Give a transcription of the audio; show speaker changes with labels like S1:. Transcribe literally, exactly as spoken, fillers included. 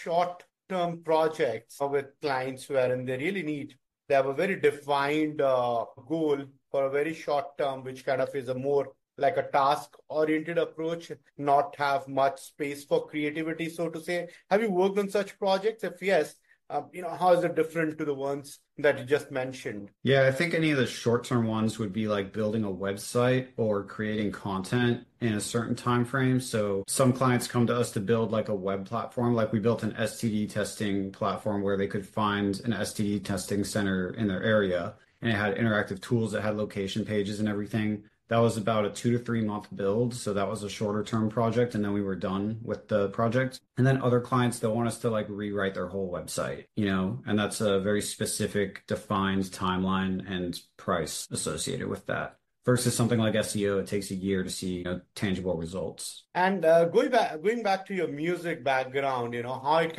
S1: short-term projects with clients wherein they really need, they have a very defined uh, goal for a very short term, which kind of is a more like a task-oriented approach, not have much space for creativity, so to say. Have you worked on such projects? If yes, uh, you know, how is it different to the ones that you just mentioned?
S2: Yeah, I think any of the short-term ones would be like building a website or creating content in a certain time frame. So some clients come to us to build like a web platform. Like we built an S T D testing platform where they could find an S T D testing center in their area, and it had interactive tools that had location pages and everything. That was about a two to three month build. So that was a shorter term project. And then we were done with the project. And then other clients, they'll want us to like rewrite their whole website, you know, and that's a very specific defined timeline and price associated with that. Versus something like S E O, it takes a year to see, you know, tangible results.
S1: And uh, going back, going back to your music background, you know, how it